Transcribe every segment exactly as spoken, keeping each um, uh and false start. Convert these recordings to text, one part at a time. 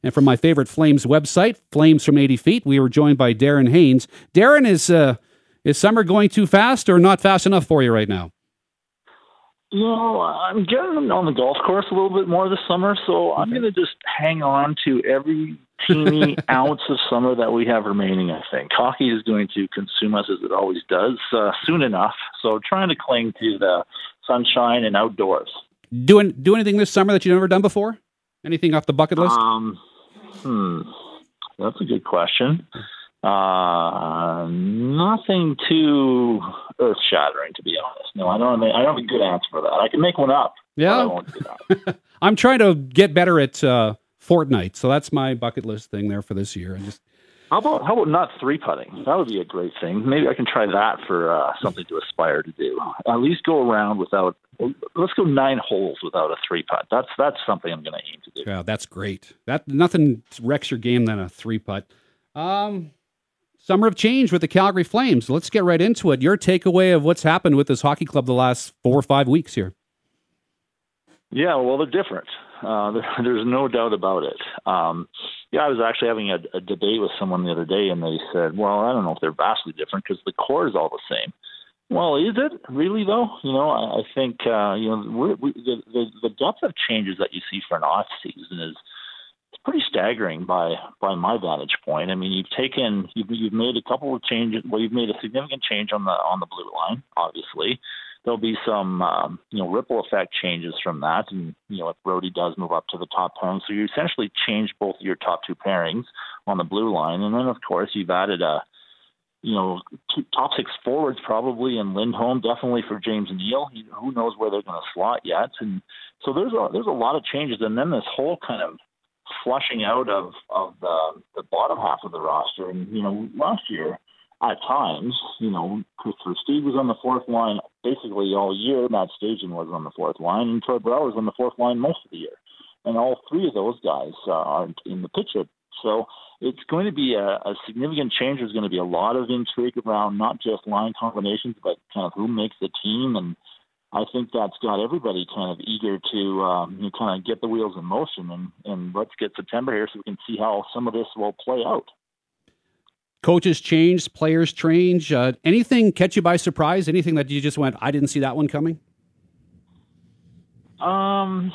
And from my favorite Flames website, Flames from eighty feet, we were joined by Darren Haynes. Darren, is uh, is summer going too fast or not fast enough for you right now? You know, I'm getting on the golf course a little bit more this summer, so okay. I'm going to just hang on to every teeny ounce of summer that we have remaining, I think. Hockey is going to consume us as it always does uh, soon enough, so trying to cling to the sunshine and outdoors. Doing do anything this summer that you've never done before? Anything off the bucket list? Um, hmm, that's a good question. Uh, nothing too earth-shattering, to be honest. No, I don't. Have, I don't have a good answer for that. I can make one up. Yeah, but I won't do that. I'm trying to get better at uh, Fortnite, so that's my bucket list thing there for this year. I just how about how about not three putting? That would be a great thing. Maybe I can try that for uh, something to aspire to do. At least go around without. Let's go nine holes without a three putt. That's that's something I'm going to aim to do. Yeah, that's great. That nothing wrecks your game than a three putt. Um. Summer of change with the Calgary Flames. Let's get right into it. Your takeaway of what's happened with this hockey club the last four or five weeks here. Yeah, well, they're different. Uh, there, there's no doubt about it. Um, yeah, I was actually having a, a debate with someone the other day, and they said, well, I don't know if they're vastly different because the core is all the same. Well, is it really, though? You know, I, I think, uh, you know, we're, we, the, the, the depth of changes that you see for an off season is pretty staggering by by my vantage point. I mean, you've taken you've, you've made a couple of changes. Well, you've made a significant change on the on the blue line. Obviously, there'll be some um, you know ripple effect changes from that, and you know if Brody does move up to the top pairing, so you essentially changed both your top two pairings on the blue line, and then of course you've added a you know two, top six forwards probably, and Lindholm definitely for James Neal. He, who knows where they're going to slot yet, and so there's a there's a lot of changes, and then this whole kind of flushing out of, of the, the bottom half of the roster. And, you know, last year, at times, you know, Christopher Steve was on the fourth line basically all year. Matt Stajan was on the fourth line, and Troy Brower was on the fourth line most of the year. And all three of those guys uh, are in the picture. So it's going to be a, a significant change. There's going to be a lot of intrigue around not just line combinations, but kind of who makes the team. And I think that's got everybody kind of eager to um, you know, kind of get the wheels in motion, and, and let's get September here so we can see how some of this will play out. Coaches change, players change. Uh, anything catch you by surprise? Anything that you just went, I didn't see that one coming? Um,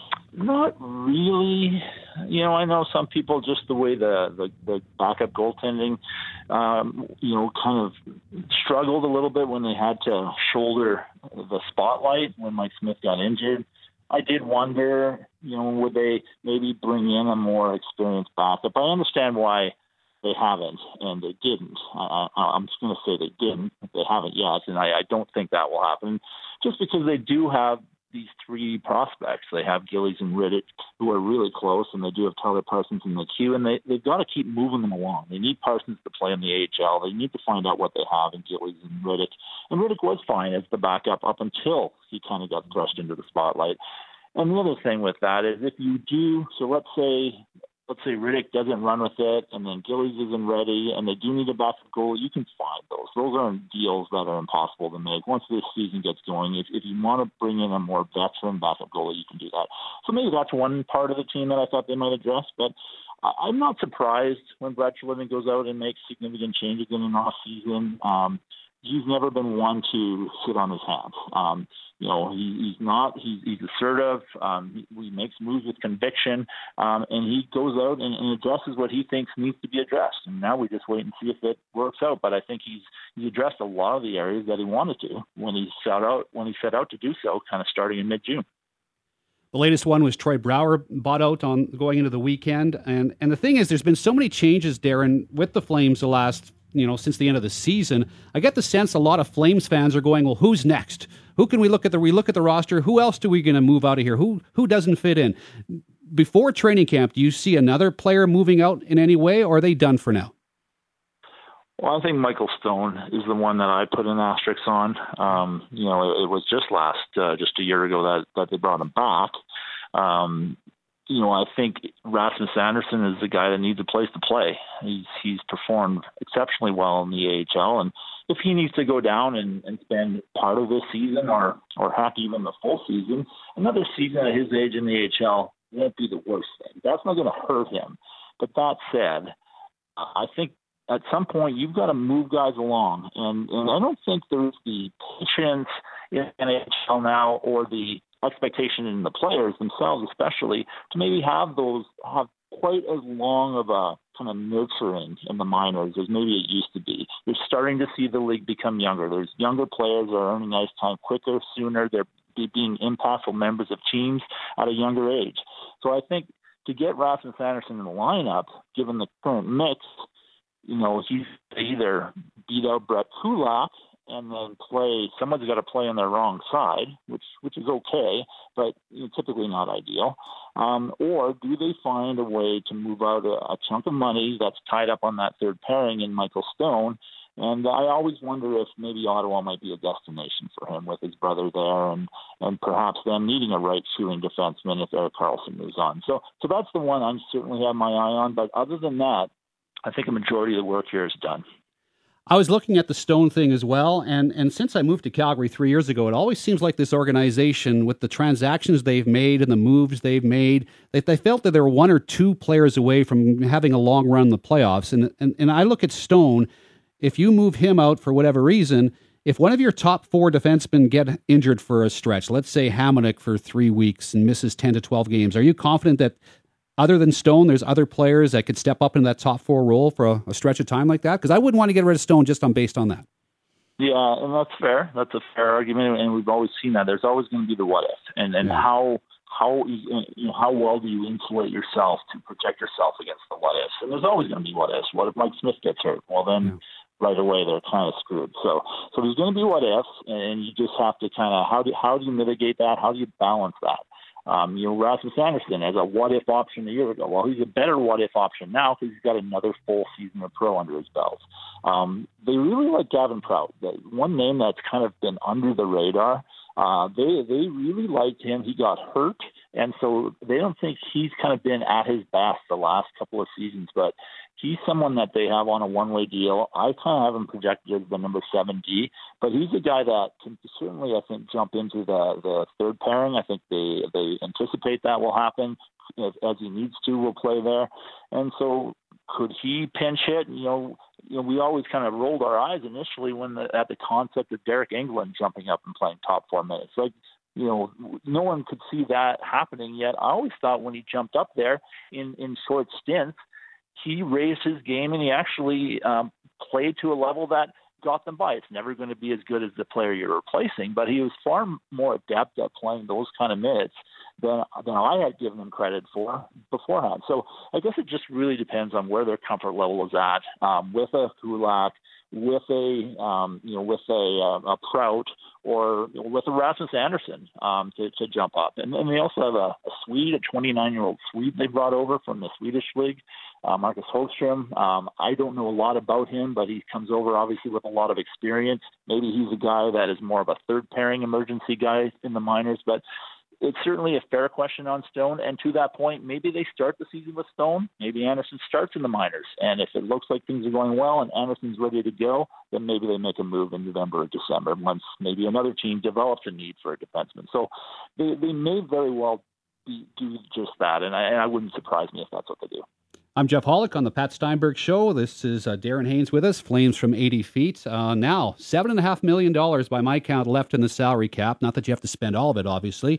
not really. You know, I know some people, just the way the, the, the backup goaltending, um, you know, kind of struggled a little bit when they had to shoulder the spotlight when Mike Smith got injured. I did wonder, you know, would they maybe bring in a more experienced backup? I understand why they haven't, and they didn't. I, I, I'm just going to say they didn't. They haven't yet, and I, I don't think that will happen, just because they do have these three prospects. They have Gillies and Riddick, who are really close, and they do have Tyler Parsons in the queue, and they, they've got to keep moving them along. They need Parsons to play in the A H L. They need to find out what they have in Gillies and Riddick. And Riddick was fine as the backup up until he kind of got thrust into the spotlight. And the other thing with that is if you do, so let's say, let's say Riddick doesn't run with it, and then Gillies isn't ready, and they do need a backup goal, you can find those. Those aren't deals that are impossible to make. Once this season gets going, if, if you want to bring in a more veteran backup goalie, you can do that. So maybe that's one part of the team that I thought they might address, but I'm not surprised when Brad Treliving goes out and makes significant changes in an off-season. Um, he's never been one to sit on his hands. Um, you know, he, he's not, he's, he's assertive. Um, he, he makes moves with conviction, um, and he goes out and, and addresses what he thinks needs to be addressed. And now we just wait and see if it works out. But I think he's, he addressed a lot of the areas that he wanted to when he set out, when he set out to do so, kind of starting in mid-June. The latest one was Troy Brower bought out on going into the weekend. And, and the thing is, there's been so many changes, Darren, with the Flames the last, you know, since the end of the season. I get the sense a lot of Flames fans are going, well, who's next? Who can we look at the, we look at the roster? Who else do we going to move out of here? Who, who doesn't fit in? Before training camp, do you see another player moving out in any way, or are they done for now? Well, I think Michael Stone is the one that I put an asterisk on. Um, you know, it, it was just last, uh, just a year ago that, that they brought him back. Um, you know, I think Rasmus Anderson is the guy that needs a place to play. He's he's performed exceptionally well in the A H L, and if he needs to go down and, and spend part of this season, or or heck, even the full season, another season at his age in the A H L won't be the worst thing. That's not going to hurt him. But that said, I think at some point you've got to move guys along. And, and I don't think there's the patience in N H L now or the expectation in the players themselves, especially, to maybe have those, have quite as long of a kind of nurturing in the minors as maybe it used to be. You're starting to see the league become younger. There's younger players that are earning ice time quicker, sooner. They're being impactful members of teams at a younger age. So I think to get Rasmus Andersson in the lineup, given the current mix, you know, he's either beat out Brett Kulak and then play, someone's got to play on their wrong side, which which is okay, but you know, typically not ideal. Um, or do they find a way to move out a, a chunk of money that's tied up on that third pairing in Michael Stone? And I always wonder if maybe Ottawa might be a destination for him with his brother there, and, and perhaps them needing a right shooting defenseman if Erik Karlsson moves on. So so that's the one I certainly have my eye on. But other than that, I think a majority of the work here is done. I was looking at the Stone thing as well, and, and since I moved to Calgary three years ago, it always seems like this organization, with the transactions they've made and the moves they've made, they, they felt that they were one or two players away from having a long run in the playoffs. And, and, and I look at Stone, if you move him out for whatever reason, if one of your top four defensemen get injured for a stretch, let's say Hamonic for three weeks and misses ten to twelve games, are you confident that other than Stone, there's other players that could step up into that top four role for a, a stretch of time like that? Because I wouldn't want to get rid of Stone just on based on that. Yeah, and that's fair. That's a fair argument, and we've always seen that. There's always going to be the what if, and and yeah. how how you know how well do you insulate yourself to protect yourself against the what ifs? And there's always going to be what ifs. What if Mike Smith gets hurt? Well, then. Yeah. Right away, they're kind of screwed. So, so there's going to be what ifs, and you just have to kind of how do how do you mitigate that? How do you balance that? Um, you know, Rasmus Andersson as a what if option a year ago. Well, he's a better what if option now because he's got another full season of pro under his belt. Um, they really like Gavin Prout. The one name that's kind of been under the radar. Uh, they they really liked him. He got hurt, and so they don't think he's kind of been at his best the last couple of seasons, but. He's someone that they have on a one-way deal. I kind of have him projected as the number seven D, but he's a guy that can certainly, I think, jump into the, the third pairing. I think they they anticipate that will happen. As, as he needs to, will play there. And so could he pinch hit? You know, you know, we always kind of rolled our eyes initially when the, at the concept of Derek England jumping up and playing top four minutes. Like, you know, no one could see that happening yet. I always thought when he jumped up there in, in short stints, he raised his game and he actually um, played to a level that got them by. It's never going to be as good as the player you're replacing, but he was far more adept at playing those kind of minutes than, than I had given him credit for beforehand. So I guess it just really depends on where their comfort level is at um, with a Kulak, with a um, you know with a, uh, a Prout, or you know, with a Rasmus Andersson um, to, to jump up. And then they also have a, a Swede, a twenty-nine-year-old Swede they brought over from the Swedish league, uh, Marcus Holmstrom. Um, I don't know a lot about him, but he comes over obviously with a lot of experience. Maybe he's a guy that is more of a third pairing emergency guy in the minors, but it's certainly a fair question on Stone. And to that point, maybe they start the season with Stone. Maybe Andersson starts in the minors. And if it looks like things are going well and Andersson's ready to go, then maybe they make a move in November or December once maybe another team develops a need for a defenseman. So they, they may very well be, do just that. And I, and I wouldn't surprise me if that's what they do. I'm Jeff Hollick on the Pat Steinberg Show. This is uh, Darren Haynes with us, Flames from eighty feet. Uh, now, seven point five million dollars by my count left in the salary cap. Not that you have to spend all of it, obviously.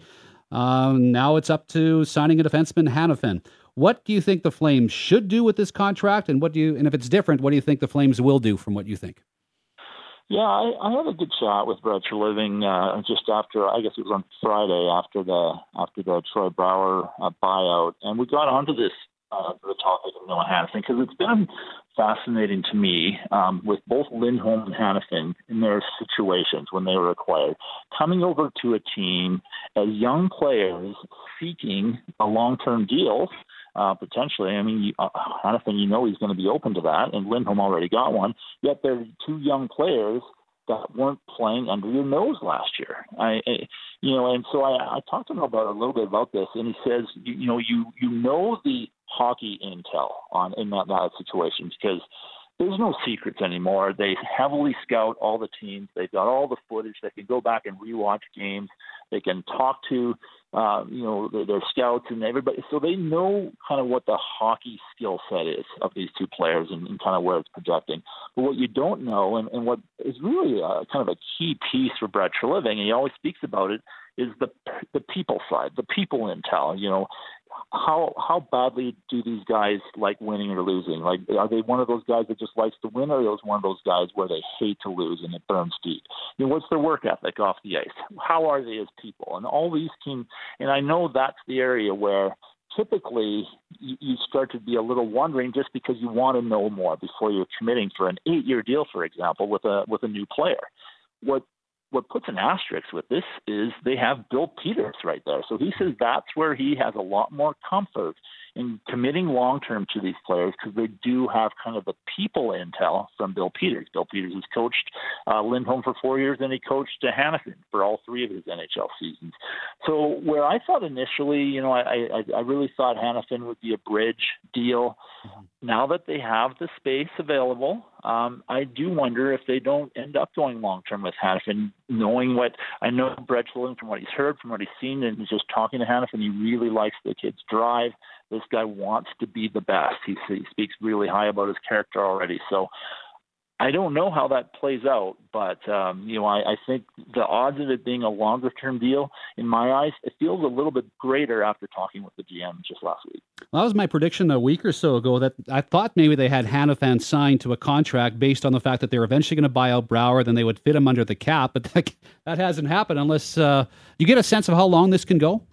Um, now it's up to signing a defenseman, Hanifin. What do you think the Flames should do with this contract, and what do you? And if it's different, what do you think the Flames will do from what you think? Yeah, I, I had a good chat with Brett Treliving uh, just after, I guess it was on Friday after the after the Troy Brouwer uh, buyout, and we got onto this uh, the topic of Noah Hanifin because it's been fascinating to me um, with both Lindholm and Hanifin in their situations when they were acquired, coming over to a team as young players seeking a long-term deal. Uh, potentially, I mean, uh, Hanifin, you know, he's going to be open to that, and Lindholm already got one. Yet they're two young players that weren't playing under your nose last year. I, I you know, and so I, I talked to him about a little bit about this, and he says, you, you know, you you know the hockey intel on in that, that situation because there's no secrets anymore. They heavily scout all the teams. They've got all the footage. They can go back and rewatch games. They can talk to, uh, you know, their, their scouts and everybody. So they know kind of what the hockey skill set is of these two players and, and kind of where it's projecting. But what you don't know, and, and what is really a, kind of a key piece for Brett Treliving, and he always speaks about it, is the the people side, the people intel. You know, how how badly do these guys like winning or losing? Like, are they one of those guys that just likes to win, or are they one of those guys where they hate to lose and it burns deep? You know, what's their work ethic off the ice? How are they as people? And all these teams, and I know that's the area where typically you, you start to be a little wondering, just because you want to know more before you're committing for an eight-year deal, for example, with a with a new player. What What puts an asterisk with this is they have Bill Peters right there. So he says that's where he has a lot more comfort in committing long-term to these players, because they do have kind of the people intel from Bill Peters. Bill Peters has coached uh, Lindholm for four years, and he coached uh, Hanifin for all three of his N H L seasons. So where I thought initially, you know, I, I, I really thought Hanifin would be a bridge deal. Mm-hmm. Now that they have the space available, um, I do wonder if they don't end up going long-term with Hanifin, knowing what I know Brett Treliving, from what he's heard, from what he's seen, and he's just talking to Hanifin, he really likes the kid's drive. This guy wants to be the best. He, he speaks really high about his character already. So I don't know how that plays out, but um, you know, I, I think the odds of it being a longer-term deal, in my eyes, it feels a little bit greater after talking with the G M just last week. Well, that was my prediction a week or so ago, that I thought maybe they had Hanifin signed to a contract based on the fact that they were eventually going to buy out Brouwer, then they would fit him under the cap, but that, that hasn't happened unless uh, you get a sense of how long this can go.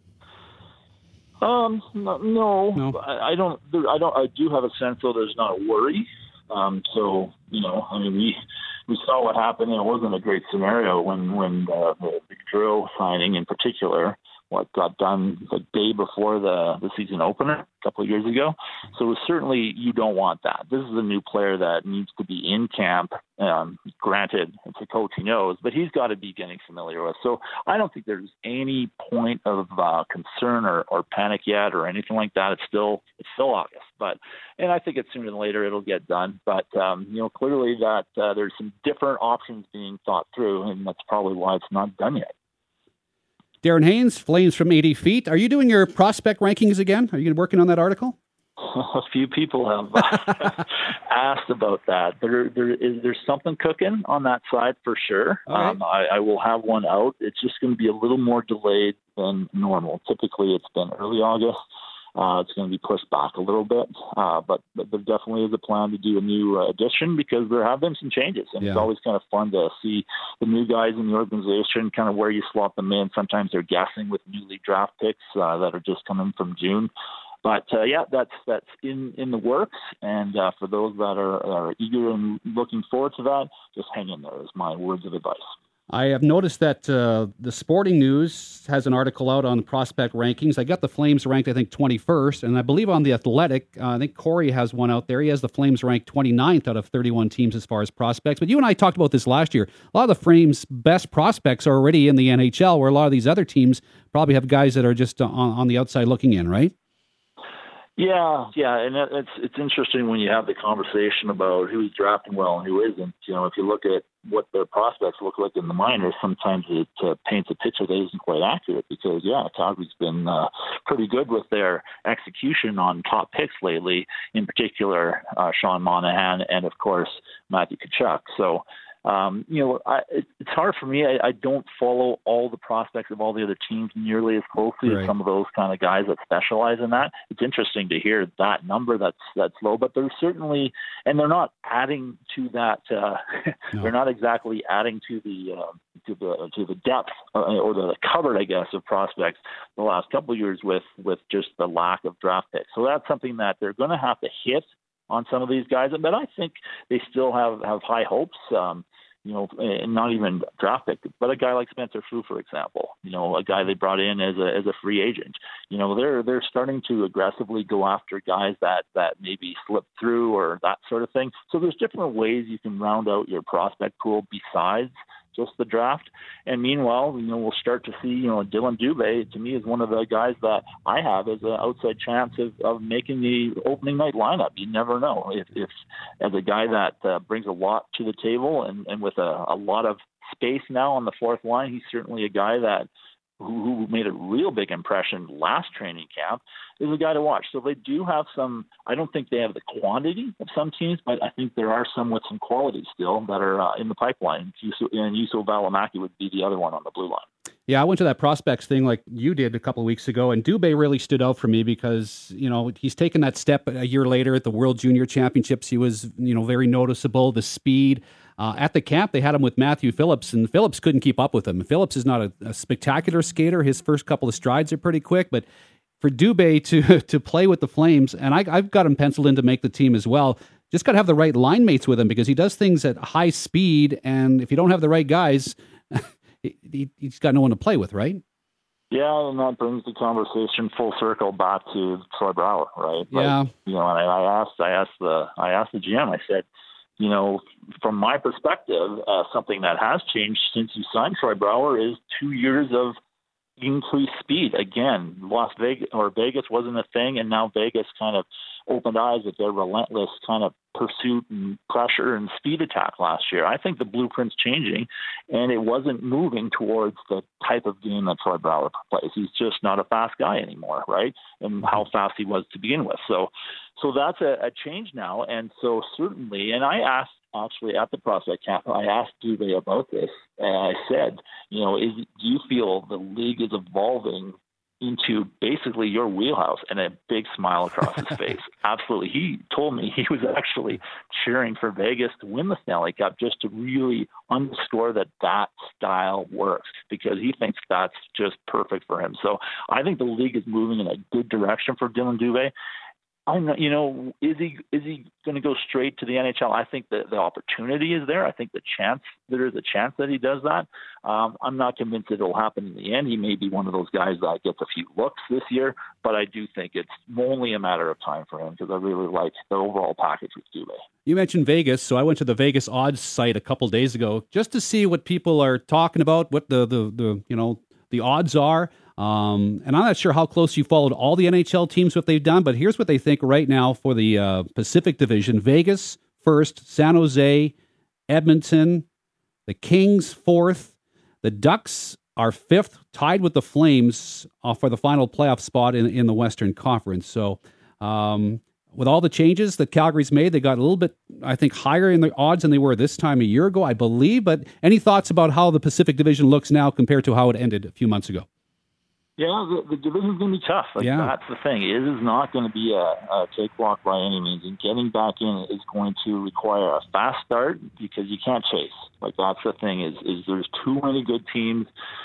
Um, no, no, no. I, I don't. I don't. I do have a sense, though, there's not a worry. Um, so you know, I mean, we we saw what happened, and it wasn't a great scenario when when uh, the, the drill signing, in particular, what got done the day before the the season opener a couple of years ago. So certainly, you don't want that. This is a new player that needs to be in camp. Um, granted, it's a coach he knows, but he's got to be getting familiar with. So I don't think there's any point of uh, concern or, or panic yet or anything like that. It's still it's still August, but and I think it's sooner than later it'll get done. But um, you know, clearly that uh, there's some different options being thought through, and that's probably why it's not done yet. Darren Haynes, Flames from eighty feet. Are you doing your prospect rankings again? Are you working on that article? A few people have uh, asked about that. There, there is there's something cooking on that side for sure. Right. Um, I, I will have one out. It's just going to be a little more delayed than normal. Typically, it's been early August. Uh, it's going to be pushed back a little bit, uh, but, but there definitely is a plan to do a new uh, edition, because there have been some changes, and yeah. It's always kind of fun to see the new guys in the organization, kind of where you slot them in. Sometimes they're guessing with newly draft picks uh, that are just coming from June. But uh, yeah, that's that's in, in the works, and uh, for those that are, are eager and looking forward to that, just hang in there is my words of advice. I have noticed that uh, the Sporting News has an article out on prospect rankings. I got the Flames ranked, I think, twenty-first, and I believe on The Athletic, uh, I think Corey has one out there. He has the Flames ranked twenty-ninth out of thirty-one teams as far as prospects. But you and I talked about this last year. A lot of the Flames' best prospects are already in the N H L, where a lot of these other teams probably have guys that are just on, on the outside looking in, right? Yeah, yeah, and it's it's interesting when you have the conversation about who's drafting well and who isn't. You know, if you look at what their prospects look like in the minors, sometimes it uh, paints a picture that isn't quite accurate, because, yeah, Calgary's been uh, pretty good with their execution on top picks lately, in particular uh, Sean Monahan and, of course, Matthew Tkachuk. So, Um, you know, I, it, it's hard for me. I, I don't follow all the prospects of all the other teams nearly as closely right. as some of those kind of guys that specialize in that. It's interesting to hear that number that's that's low, but there's certainly, and they're not adding to that. Uh, no. They're not exactly adding to the uh, to the to the depth uh, or the cover, I guess, of prospects the last couple of years with with just the lack of draft picks. So that's something that they're going to have to hit on some of these guys, but I think they still have, have high hopes, um, you know, and not even draft pick, but a guy like Spencer Flew, for example, you know, a guy they brought in as a, as a free agent, you know, they're, they're starting to aggressively go after guys that, that maybe slip through or that sort of thing. So there's different ways you can round out your prospect pool besides just the draft. And meanwhile, you know, we'll start to see, you know, Dylan Dubé, to me, is one of the guys that I have as an outside chance of, of making the opening night lineup. You never know. If, if as a guy that uh, brings a lot to the table and, and with a, a lot of space now on the fourth line, he's certainly a guy that who made a real big impression last training camp, is a guy to watch. So they do have some, I don't think they have the quantity of some teams, but I think there are some with some quality still that are uh, in the pipeline. And Juuso Valimaki would be the other one on the blue line. Yeah, I went to that prospects thing like you did a couple of weeks ago, and Dubé really stood out for me because, you know, he's taken that step a year later at the World Junior Championships. He was, you know, very noticeable, the speed. Uh, at the camp, they had him with Matthew Phillips, and Phillips couldn't keep up with him. Phillips is not a, a spectacular skater. His first couple of strides are pretty quick, but for Dubé to to play with the Flames, and I, I've got him penciled in to make the team as well, just got to have the right line mates with him because he does things at high speed, and if you don't have the right guys, he, he's got no one to play with, right? Yeah, and that brings the conversation full circle back to Troy Brouwer, right? Yeah. Like, you know, and I, I asked, I asked the, I asked the G M. I said, you know, from my perspective, uh, something that has changed since you signed Troy Brouwer is two years of increased speed. Again, Las Vegas or Vegas wasn't a thing, and now Vegas kind of opened eyes at their relentless kind of pursuit and pressure and speed attack last year. I think the blueprint's changing, and it wasn't moving towards the type of game that Troy Brouwer plays. He's just not a fast guy anymore, right? And how fast he was to begin with. So, so that's a, a change now. And so certainly, and I asked actually at the prospect camp, I asked Dubé about this, and I said, you know, is, do you feel the league is evolving into basically your wheelhouse? And a big smile across his face. Absolutely. He told me he was actually cheering for Vegas to win the Stanley Cup just to really underscore that that style works, because he thinks that's just perfect for him. So I think the league is moving in a good direction for Dylan Dubé. I'm not, you know, is he is he going to go straight to the N H L? I think that the opportunity is there. I think the chance there is a chance that he does that. Um, I'm not convinced that it'll happen in the end. He may be one of those guys that gets a few looks this year, but I do think it's only a matter of time for him because I really like the overall package with Dubé. You mentioned Vegas, so I went to the Vegas odds site a couple days ago just to see what people are talking about, what the the, the you know the odds are. Um, and I'm not sure how close you followed all the N H L teams, what they've done, but here's what they think right now for the uh, Pacific Division. Vegas first, San Jose, Edmonton, the Kings fourth, the Ducks are fifth, tied with the Flames uh, for the final playoff spot in, in the Western Conference. So um, with all the changes that Calgary's made, they got a little bit, I think, higher in the odds than they were this time a year ago, I believe. But any thoughts about how the Pacific Division looks now compared to how it ended a few months ago? Yeah, the, the division's going to be tough. Like, yeah. That's the thing. It is not going to be a, a cakewalk by any means. And getting back in is going to require a fast start because you can't chase. Like, that's the thing is, is there's too many good teams.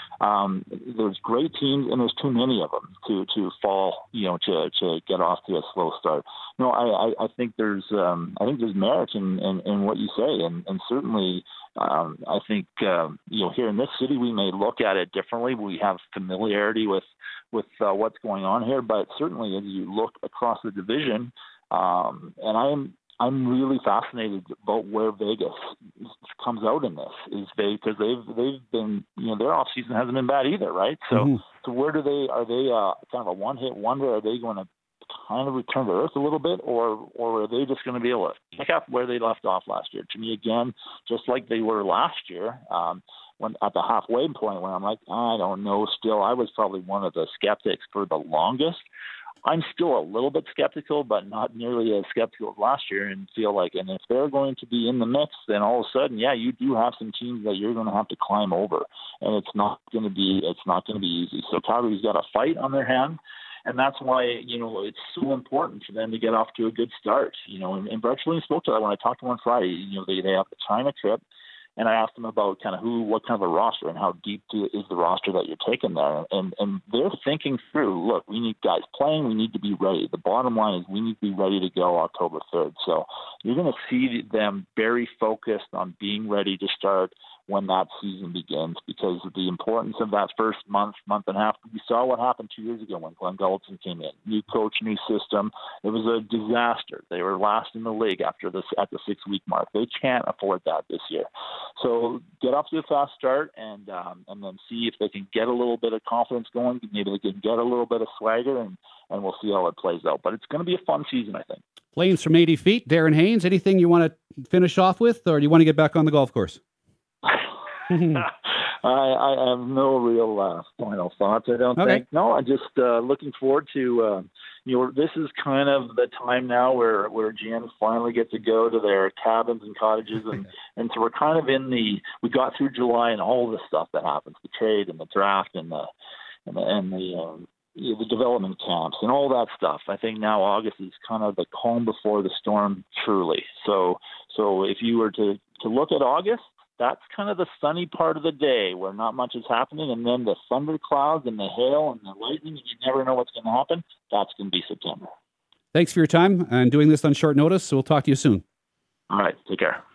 Um, there's great teams, and there's too many of them to, to fall, you know, to, to get off to a slow start. No, I, I, I think there's um, I think there's merit in, in, in what you say, and, and certainly um, I think um, you know here in this city we may look at it differently. We have familiarity with with uh, what's going on here, but certainly as you look across the division, um, and I'm. I'm really fascinated about where Vegas comes out in this. Is they because they've they've been you know their off season hasn't been bad either, right? So mm-hmm. so where do they are they uh, kind of a one hit wonder? Are they going to kind of return to earth a little bit, or or are they just going to be able to pick up where they left off last year? To me, again, just like they were last year. Um, When at the halfway point, where I'm like, I don't know. Still, I was probably one of the skeptics for the longest. I'm still a little bit skeptical, but not nearly as skeptical as last year, and feel like, and if they're going to be in the mix, then all of a sudden, yeah, you do have some teams that you're going to have to climb over, and it's not going to be, it's not going to be easy. So Calgary's got a fight on their hands, and that's why, you know, it's so important for them to get off to a good start. You know, and, and Brett Schilling spoke to that when I talked to him on Friday. You know, they they have the China trip. And I asked them about kind of who, what kind of a roster and how deep is the roster that you're taking there. And and they're thinking through, look, we need guys playing. We need to be ready. The bottom line is we need to be ready to go October third. So you're going to see them very focused on being ready to start when that season begins, because of the importance of that first month, month and a half. We saw what happened two years ago when Glenn Gulleton came in. New coach, new system. It was a disaster. They were last in the league after this at the six-week mark. They can't afford that this year. So get off to a fast start and um, and then see if they can get a little bit of confidence going. Maybe they can get a little bit of swagger, and, and we'll see how it plays out. But it's going to be a fun season, I think. Flames from eighty feet, Darren Haynes. Anything you want to finish off with, or do you want to get back on the golf course? I, I have no real uh, final thoughts, I don't okay. think. No, I'm just uh, looking forward to, uh, you know, this is kind of the time now where, where G Ms finally get to go to their cabins and cottages. And, and so we're kind of in the, we got through July and all the stuff that happens, the trade and the draft and the, and the, and the um, you know, the development camps and all that stuff. I think now August is kind of the calm before the storm, truly. So, so if you were to, to look at August, that's kind of the sunny part of the day where not much is happening, and then the thunder clouds and the hail and the lightning, and you never know what's going to happen. That's going to be September. Thanks for your time and doing this on short notice. So we'll talk to you soon. All right. Take care.